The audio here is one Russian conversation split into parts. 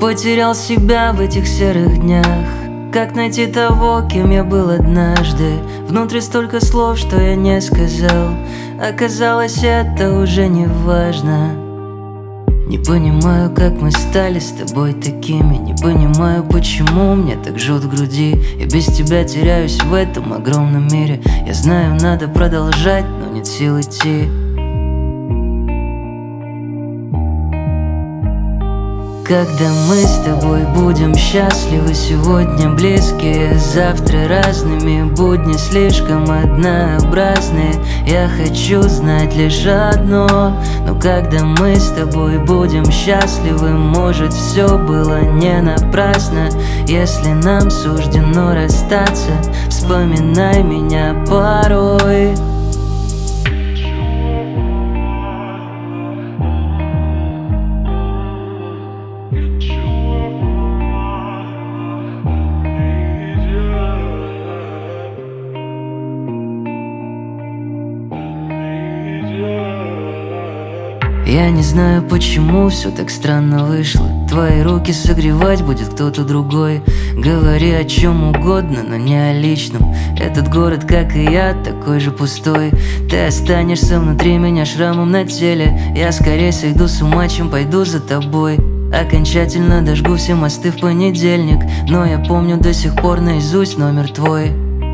потерял себя в этих серых днях. Как найти того, кем я был однажды? Внутри столько слов, что я не сказал. Оказалось, это уже не важно. Не понимаю, как мы стали с тобой такими. Не понимаю, почему мне так жжет в груди. Я без тебя теряюсь в этом огромном мире. Я знаю, надо продолжать, но нет сил идти. Когда мы с тобой будем счастливы, сегодня близкие, завтра разными, будни слишком однообразные. Я хочу знать лишь одно: но когда мы с тобой будем счастливы, может, все было не напрасно. Если нам суждено расстаться, вспоминай меня порой. Я не знаю, почему все так странно вышло. Твои руки согревать будет кто-то другой. Говори о чем угодно, но не о личном. Этот город, как и я, такой же пустой. Ты останешься внутри меня шрамом на теле. Я скорее сойду с ума, чем пойду за тобой. Окончательно дожгу все мосты в понедельник, но я помню до сих пор наизусть номер твой.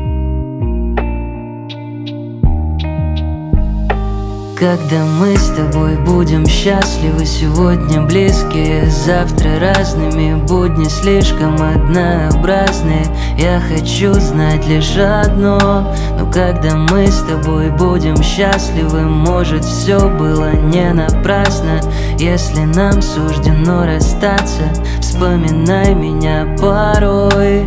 Когда мы с тобой будем счастливы, сегодня близкие, завтра разными, будни слишком однообразные. Я хочу знать лишь одно: но когда мы с тобой будем счастливы, может, все было не напрасно. Если нам суждено расстаться, вспоминай меня порой.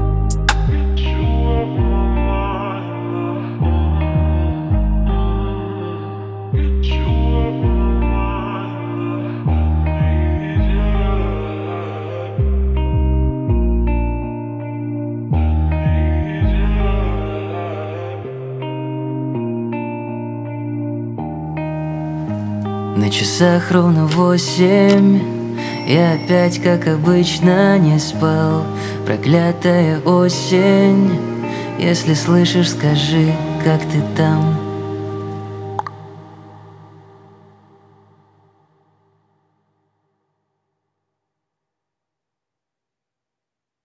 На часах ровно 8. Я опять, как обычно, не спал. Проклятая осень. Если слышишь, скажи, как ты там.